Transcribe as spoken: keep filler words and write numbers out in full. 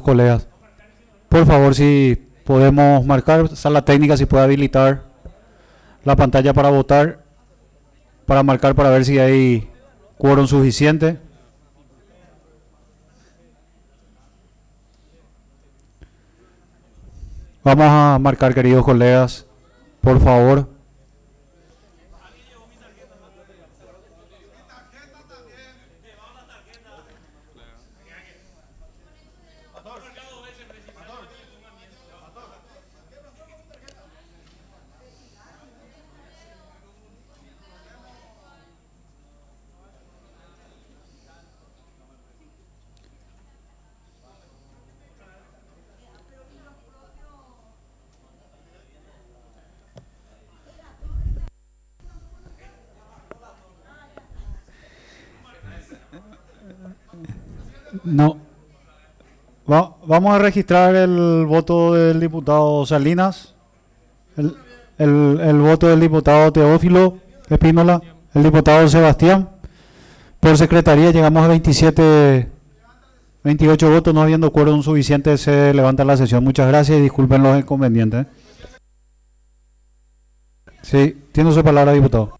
colegas. Por favor, si podemos marcar, sala técnica, si puede habilitar la pantalla para votar, para marcar, para ver si hay quórum suficiente. Vamos a marcar, queridos colegas, por favor. No. Va, vamos a registrar el voto del diputado Salinas, el, el, el voto del diputado Teófilo Espínola, el diputado Sebastián. Por secretaría llegamos a veintisiete, veintiocho votos, no habiendo quórum suficiente, se levanta la sesión. Muchas gracias y disculpen los inconvenientes. Sí, tiene su palabra, diputado.